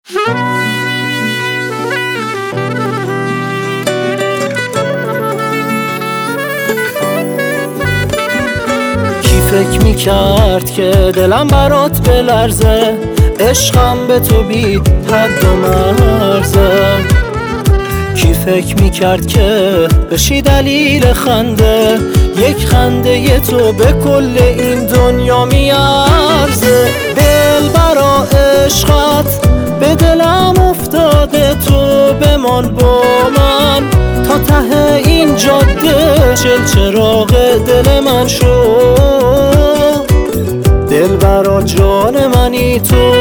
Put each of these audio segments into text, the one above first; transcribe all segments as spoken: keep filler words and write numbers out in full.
کی فکر میکرد که دلم برات بلرزه، عشقم به تو بی حد و مرزه. کی فکر میکرد که بشی دلیل خنده، یک خنده ی تو به کل این دنیا میارزه. دل برا عشقت به دلم افتاده، تو بمان با من تا ته این جاده. چل چراغ دل من شو، دل برا جان منی تو.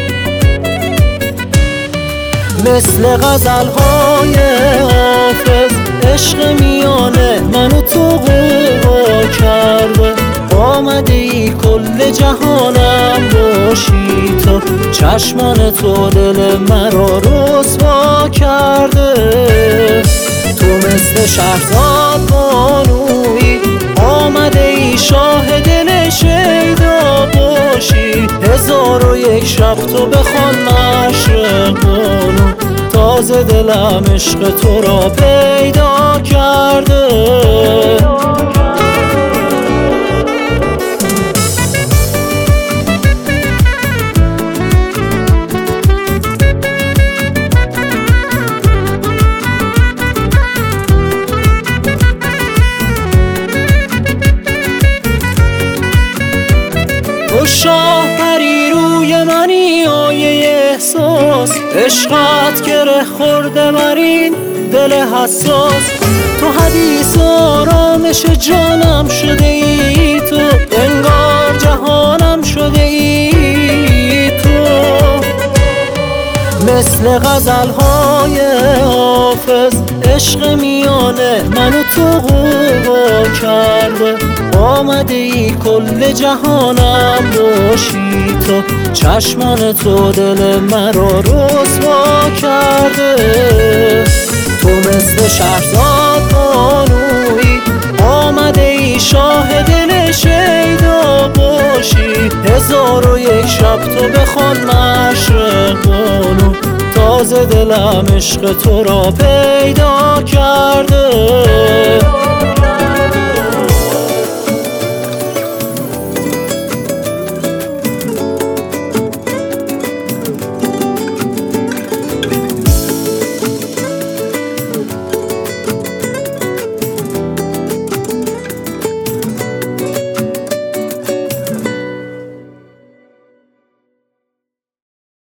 مثل غزل‌های حافظ عشق میانه منو تو قوا کرده. آمده ای کل جهانم باشی تو، چشمان تو دل مرا رسوا کرده. تو مثل شهرزاد بانویی، آمده ای شاه دل شیدا باشی. هزار و یک شب تو بخوان مشرق بانو، تازه دلم عشق تو را پیدا کرده. تو شاه پری روی منی آیه احساس، عشقت گره خورده بر این دل حساس. تو حدیث آرامش جانم شده ای تو، انگار جهانم شده ای تو. مثل غزل‌های حافظ عشق میانه منو تو قوا کرده. آمده ای کل جهانم باشی تو، چشمان تو دل مرا رسوا کرده. تو مثل شهرزاد بانویی، آمده ای شاه دل شیدا باشی. هزار و یک شب تو بخوان مشرق بانو، تازه دلم عشق تو را پیدا کرده.